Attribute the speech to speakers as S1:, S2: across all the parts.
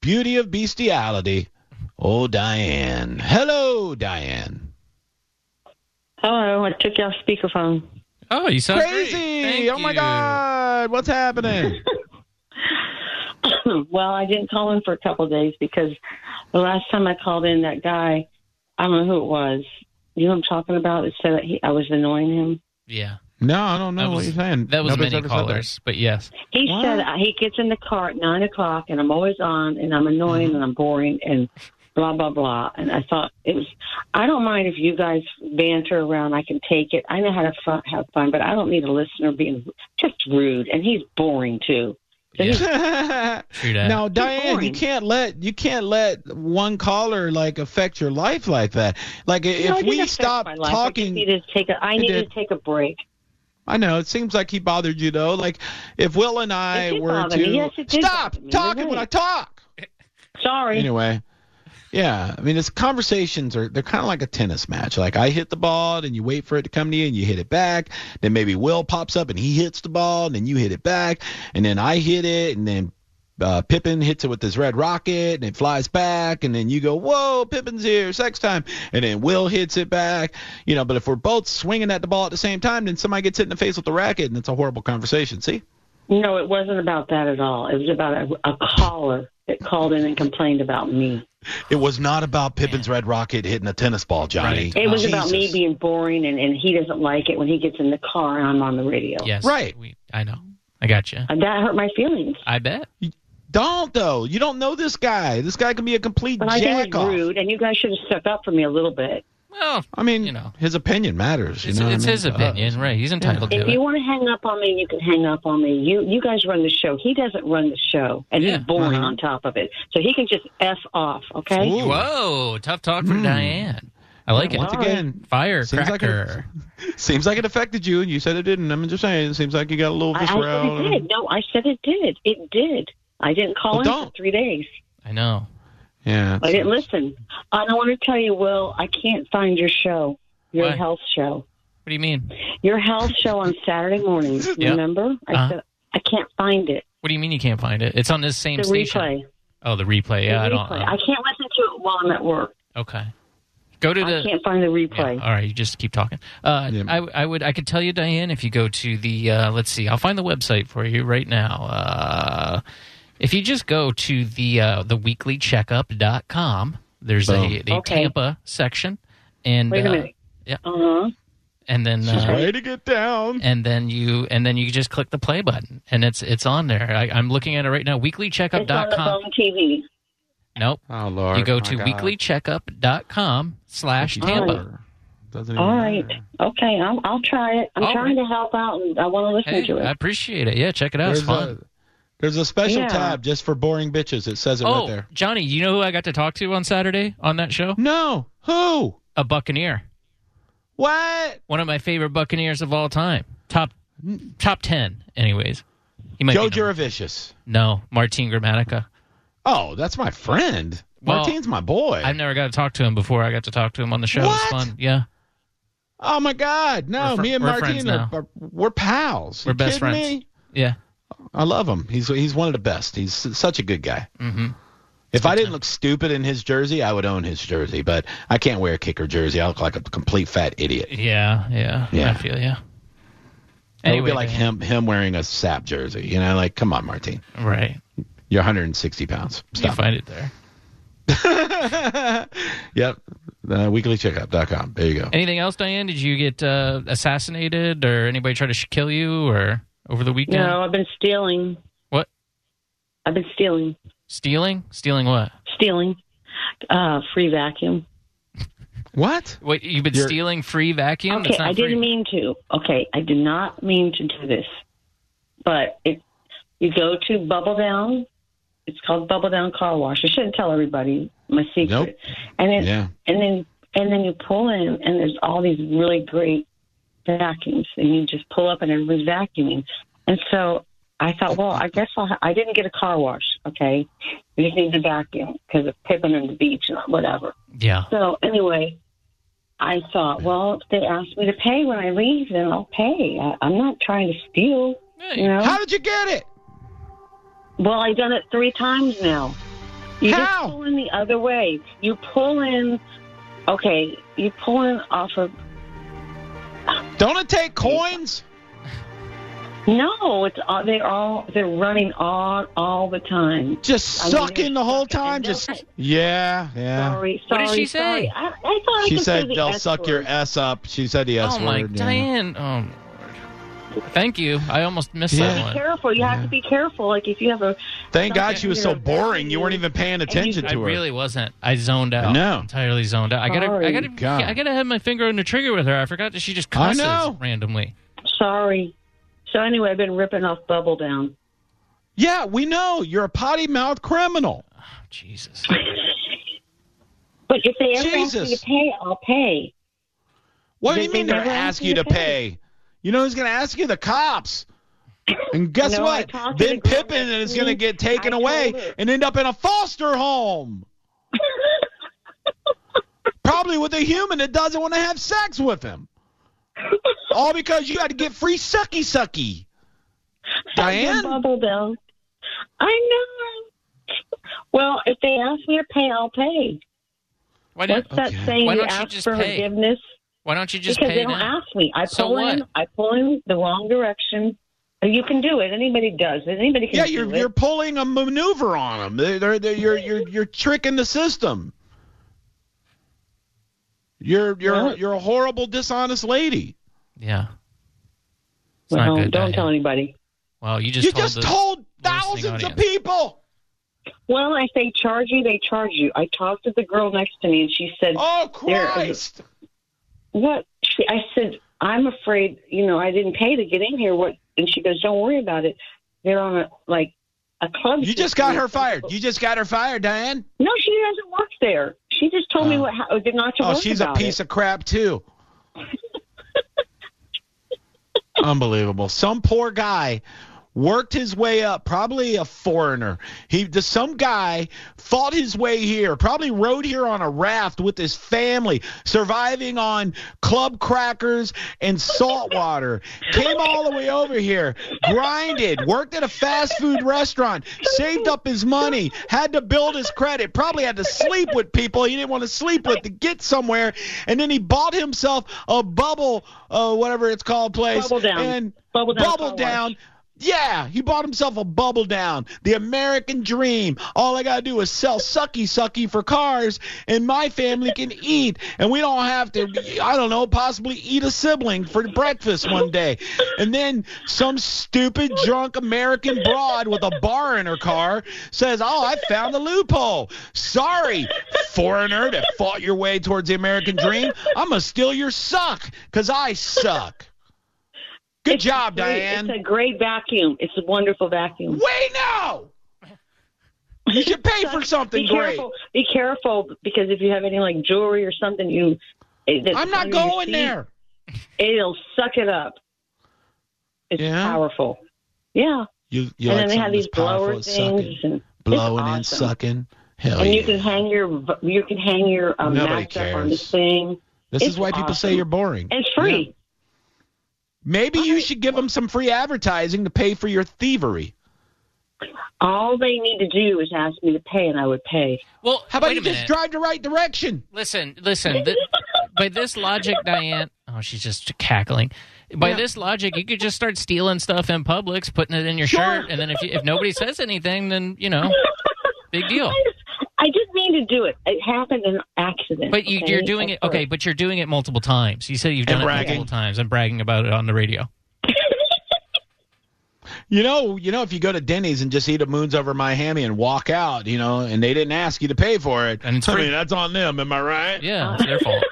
S1: beauty of bestiality. Oh, Diane. Hello, Diane.
S2: Hello, I took you off speakerphone.
S3: Oh, you sound
S1: Crazy!
S3: great. Thank
S1: My
S3: you.
S1: God! What's happening?
S2: Well, I didn't call in for a couple of days because the last time I called in, that guy, I don't know who it was. You know what I'm talking about? It said that I was annoying him.
S3: Yeah.
S1: No, I don't know what you're saying.
S3: That was
S1: Nobody's
S3: many
S1: ever said that.
S3: callers, but yes.
S2: He
S1: What?
S2: said he gets in the car at 9 o'clock, and I'm always on, and I'm annoying, and I'm boring, and blah, blah, blah. And I thought I don't mind if you guys banter around. I can take it. I know how to have fun, but I don't need a listener being just rude. And he's boring, too. So he's-
S3: True that.
S1: Now, Diane,
S2: boring.
S1: you can't let one caller affect your life like that. Like
S2: No, it
S1: if
S2: didn't
S1: we
S2: affect
S1: stop
S2: my life.
S1: talking,
S2: I needed to take a break.
S1: I know it seems like he bothered you though. Like if Will and I
S2: It did
S1: were
S2: bother
S1: to
S2: me. Yes, it did
S1: stop
S2: bother me.
S1: talking
S2: You're
S1: when I
S2: right.
S1: talk.
S2: Sorry.
S1: Anyway, yeah, I mean, it's conversations they're kind of like a tennis match. Like I hit the ball, and you wait for it to come to you, and you hit it back. Then maybe Will pops up and he hits the ball, and then you hit it back, and then I hit it, and then Pippin hits it with his red rocket, and it flies back, and then you go, whoa, Pippin's here, sex time, and then Will hits it back. But if we're both swinging at the ball at the same time, then somebody gets hit in the face with the racket, and it's a horrible conversation. See?
S2: No, it wasn't about that at all. It was about a caller that called in and complained about me.
S1: It was not about Pippin's red rocket hitting a tennis ball, Johnny.
S3: Right.
S2: It was about me
S1: Jesus.
S2: being boring, and he doesn't like it when he gets in the car and I'm on the radio.
S3: Yes.
S1: Right.
S3: I know. I got you.
S2: And that hurt my feelings.
S3: I bet.
S1: Don't, though. You don't know this guy. This guy can be a complete
S2: But I think it's
S1: jack-off.
S2: rude, and you guys should have stuck up for me a little bit.
S3: Well,
S1: I mean, his opinion matters.
S3: it's,
S1: what I
S3: it's
S1: mean?
S3: his opinion, right? He's entitled to
S2: If
S3: it.
S2: you want to hang up on me, you can hang up on me. You guys run the show. He doesn't run the show, and
S3: Yeah.
S2: he's boring on top of it. So he can just F off, okay?
S1: Ooh.
S3: Whoa, tough talk for Diane. I like
S1: Once
S3: it.
S1: again,
S3: Firecracker.
S1: seems like it affected you, and you said it didn't. I'm just saying, it seems like you got a little
S2: I said
S1: visceral.
S2: it did. No, I said it did. It did. I didn't call in
S1: don't.
S2: for 3 days.
S3: I know.
S1: Yeah.
S2: I didn't listen. And I want to tell you, Will, I can't find your show, your
S3: Why?
S2: health show.
S3: What do you mean?
S2: Your health show on Saturday mornings,
S3: Yeah.
S2: remember? I said, I can't find it.
S3: What do you mean you can't find it? It's on this same
S2: The
S3: station.
S2: replay.
S3: Oh, the replay. Yeah,
S2: The
S3: I don't
S2: replay.
S3: know.
S2: I can't listen to it while I'm at work.
S3: Okay. Go to the.
S2: I can't find the
S3: Yeah,
S2: replay.
S3: all right, you just keep talking.
S1: Yeah.
S3: I could tell you, Diane, if you go to the let's see, I'll find the website for you right now. If you just go to the weeklycheckup.com, there's a
S2: Okay.
S3: Tampa section, and
S2: Wait a minute.
S3: yeah.
S2: Uh-huh.
S3: and then
S1: Way to get down.
S3: and then you just click the play button, and it's on there. I'm looking at it right now.
S2: It's on the
S3: Weeklycheckup.com.
S2: phone TV.
S3: Nope.
S1: Oh, Lord.
S3: You go
S1: My
S3: to
S1: God.
S3: weeklycheckup.com/Tampa.
S1: Doesn't even
S2: All right.
S1: matter.
S2: Okay, I'll try it. I'm
S3: All
S2: trying
S3: right.
S2: to help out, and I want to listen
S3: Hey,
S2: to it.
S3: I appreciate it. Yeah, check it out. It's fun.
S1: There's a special
S2: Yeah.
S1: tab just for boring bitches. It says it right
S3: Oh,
S1: there.
S3: Johnny, you know who I got to talk to on Saturday on that show?
S1: No. Who?
S3: A Buccaneer.
S1: What?
S3: One of my favorite Buccaneers of all time. Top 10, anyways. He might
S1: Joe
S3: be number-
S1: Juravicius.
S3: No, Martin Gramatica.
S1: Oh, that's my friend.
S3: Well,
S1: Martin's my boy.
S3: I've never got to talk to him before. I got to talk to him on the show.
S1: What?
S3: It was fun. Yeah.
S1: Oh, my God. No,
S3: We're
S1: me and
S3: we're friends
S1: Martin,
S3: now.
S1: we're pals.
S3: We're
S1: You
S3: best
S1: kidding
S3: friends.
S1: me?
S3: Yeah.
S1: I love him. He's one of the best. He's such a good guy.
S3: Mm-hmm.
S1: If I didn't look stupid in his jersey, I would own his jersey. But I can't wear a kicker jersey. I look like a complete fat idiot.
S3: Yeah.
S1: Yeah.
S3: I feel yeah.
S1: It would be like him wearing a sap jersey. Like, come on, Martin.
S3: Right.
S1: You're 160 pounds.
S3: You
S1: Stop.
S3: find it there.
S1: Yep. Weeklycheckup.com. There you go.
S3: Anything else, Diane? Did you get assassinated or anybody try to kill you or over the weekend?
S2: No, I've been stealing.
S3: What?
S2: I've been stealing.
S3: Stealing? Stealing what?
S2: Stealing. Free vacuum.
S1: What?
S3: Wait, you've been stealing free vacuum?
S2: Okay,
S3: That's not
S2: I
S3: free.
S2: didn't mean to. Okay, I did not mean to do this. But you go to Bubble Down. It's called Bubble Down Car Wash. I shouldn't tell everybody my secret.
S1: Nope.
S2: And then
S1: Yeah.
S2: and then you pull in, and there's all these really great vacuums, and you just pull up, and everybody's vacuuming. And so I thought, well, I guess I didn't get a car wash. Okay, I just need to vacuum because of Pippin and the beach and whatever.
S3: Yeah.
S2: So anyway, I thought, well, if they ask me to pay when I leave, then I'll pay. I'm not trying to steal.
S3: Yeah,
S2: You know?
S1: How did you get it?
S2: Well, I've done it 3 times now. You
S1: How?
S2: just pull in the other way. You pull in. Okay, you pull in off of.
S1: Don't it take coins?
S2: No, it's they're running all the time.
S1: Just sucking the whole time?
S2: And
S1: Just yeah.
S2: Sorry.
S3: What did she say?
S2: I thought I
S1: She
S2: could
S1: said
S2: say the
S1: they'll
S2: S
S1: suck your
S2: word.
S1: S up. She said the S
S3: Oh,
S1: word.
S3: my
S1: yeah.
S3: Diane. Oh, Lord. Thank you. I almost missed
S1: Yeah.
S3: that
S2: Be
S3: one.
S2: careful. You have to be careful. Like if you have a.
S1: Thank God
S2: something
S1: she was so
S2: you're
S1: boring. You weren't
S2: valuing,
S1: even paying attention
S3: I
S1: to her.
S3: really wasn't. I zoned out.
S1: No.
S3: Entirely zoned out. I
S2: Sorry.
S3: gotta have my finger on the trigger with her. I forgot that she just
S1: I
S3: cusses
S1: know.
S3: randomly.
S2: Sorry. So anyway, I've been ripping off Bubble Down.
S1: Yeah, we know. You're a potty mouth criminal.
S3: Oh, Jesus.
S2: But if they ever ask me
S1: Jesus.
S2: to pay, I'll pay.
S1: What do
S2: They-
S1: you mean
S2: they
S1: they're
S2: never
S1: asking you to pay? You know who's going to ask you? The cops. And guess
S2: No, I
S1: what?
S2: talked to
S1: Ben
S2: the girl
S1: Pippin
S2: next
S1: is
S2: to
S1: going to
S2: me.
S1: get taken
S2: I
S1: away
S2: told her.
S1: and end up in a foster home. Probably with a human that doesn't want to have sex with him. All because you had to get free sucky. Diane?
S2: Bubble Down. I know. Well, if they ask me to pay, I'll pay.
S3: Why don't,
S2: What's that
S1: Okay.
S2: saying?
S3: Why
S2: You
S3: don't you
S2: ask
S3: just
S2: for
S3: pay?
S2: forgiveness
S3: why don't you just
S2: because
S3: pay
S2: they don't
S3: now?
S2: ask me. I
S3: So
S2: pull
S3: what?
S2: in the wrong direction. You can do it. Anybody does. Anybody can
S1: Yeah,
S2: do
S1: you're
S2: it.
S1: pulling a maneuver on them. You're tricking the system. You're a horrible, dishonest lady.
S3: Yeah. It's
S2: Well,
S3: not good,
S2: don't
S3: Diane.
S2: tell anybody.
S3: Well, you just
S1: You
S3: told
S1: just
S3: the
S1: told
S3: listening
S1: thousands of
S3: audience.
S1: people.
S2: Well, if they charge you, they charge you. I talked to the girl next to me, and she said,
S1: Oh Christ!
S2: "What?" I said, "I'm afraid. I didn't pay to get in here. What?" And she goes, "Don't worry about it. They're on a club."
S1: You just got her fired. You just got her fired, Diane.
S2: No, she doesn't work there. She just told me did not to
S1: Oh,
S2: work
S1: she's a
S2: about
S1: piece
S2: it.
S1: of crap too. Unbelievable. Some poor guy worked his way up, probably a foreigner. Some guy fought his way here, probably rode here on a raft with his family, surviving on club crackers and salt water. Came all the way over here, grinded, worked at a fast food restaurant, saved up his money, had to build his credit, probably had to sleep with people he didn't want to sleep with to get somewhere, and then he bought himself a bubble, whatever it's called, place.
S2: Bubble Down.
S1: And
S2: Bubble Down
S1: Bubble
S2: car
S1: Down.
S2: wash.
S1: Yeah, he bought himself a Bubble Down, the American dream. All I got to do is sell sucky for cars, and my family can eat. And we don't have to, I don't know, possibly eat a sibling for breakfast one day. And then some stupid, drunk American broad with a bar in her car says, oh, I found the loophole. Sorry, foreigner that fought your way towards the American dream. I'm going to steal your suck because I suck. Good job, Diane.
S2: It's a great vacuum. It's a wonderful vacuum.
S1: Wait, no! You should pay for something
S2: Be
S1: great.
S2: careful. Be careful because if you have any like jewelry or something,
S1: I'm not going there.
S2: It'll suck it up. It's
S1: Yeah?
S2: powerful. Yeah.
S1: You
S2: And
S1: like
S2: then they have
S1: something
S2: these
S1: that's powerful
S2: blower
S1: at
S2: things
S1: sucking,
S2: and
S1: blowing
S2: it's
S1: and
S2: awesome.
S1: sucking. Hell
S2: And
S1: yeah.
S2: you can hang your
S1: Nobody
S2: match up on this
S1: cares.
S2: thing.
S1: This is
S2: it's
S1: why people say
S2: awesome.
S1: you're boring.
S2: And it's free.
S1: Yeah. Maybe you should give them some free advertising to pay for your thievery.
S2: All they need to do is ask me to pay, and I would pay.
S3: Well,
S1: How about
S3: wait
S1: you
S3: a
S1: just
S3: minute.
S1: drive the right direction?
S3: Listen. By this logic, Diane. Oh, she's just cackling. By
S1: Yeah.
S3: this logic, you could just start stealing stuff in Publix, putting it in your
S1: Sure.
S3: shirt, and then if nobody says anything, then big deal.
S2: I just mean to do it. It happened in an accident.
S3: But you're doing it. Okay, but you're doing it multiple times. You said you've done
S1: And
S3: it
S1: bragging.
S3: multiple times and bragging about it on the radio.
S1: You know, if you go to Denny's and just eat a Moons Over Miami and walk out, and they didn't ask you to pay for it,
S3: And it's
S1: I
S3: free.
S1: mean, that's on them. Am I right?
S3: Yeah, it's their fault.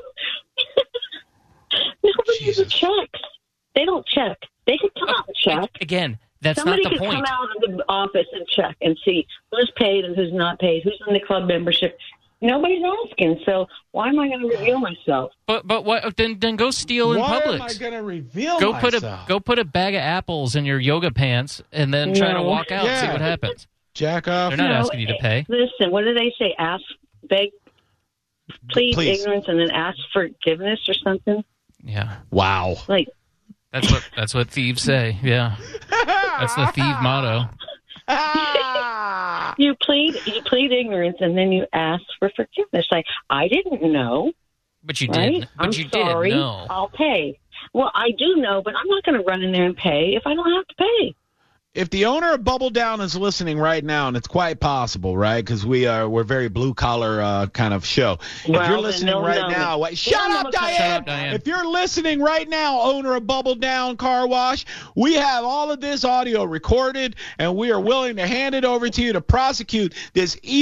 S2: Nobody
S1: Jesus.
S2: checks. They don't check. They could come out and check.
S3: Again, that's
S2: Somebody
S3: not the
S2: could
S3: point.
S2: come out of the office and check and see who's paid and who's not paid, who's in the club membership. Nobody's asking, so why am I going to reveal myself?
S3: But what? Then go steal in
S1: Why
S3: Publix.
S1: am I going to reveal
S3: Go
S1: myself?
S3: put a bag of apples in your yoga pants and then try to
S2: No.
S3: walk out and see
S1: Yeah.
S3: what happens.
S1: Jack off.
S3: They're not asking you to pay.
S2: Listen, what do they say? Ask, beg, plead
S1: Please.
S2: ignorance, and then ask forgiveness or something?
S3: Yeah,
S1: Wow.
S2: Like,
S3: that's what thieves say. Yeah, that's the thief motto.
S2: You plead ignorance, and then you ask for forgiveness. Like, I didn't know.
S3: But you
S2: right?
S3: did. But
S2: I'm
S3: you
S2: sorry.
S3: did know.
S2: I'll pay. Well, I do know, but I'm not going to run in there and pay if I don't have to pay.
S1: If the owner of Bubble Down is listening right now, and it's quite possible, right? Because we're very blue collar kind of show.
S2: Well,
S1: if you're listening right now, shut up, Diane. If you're listening right now, owner of Bubble Down Car Wash, we have all of this audio recorded, and we are willing to hand it over to you to prosecute this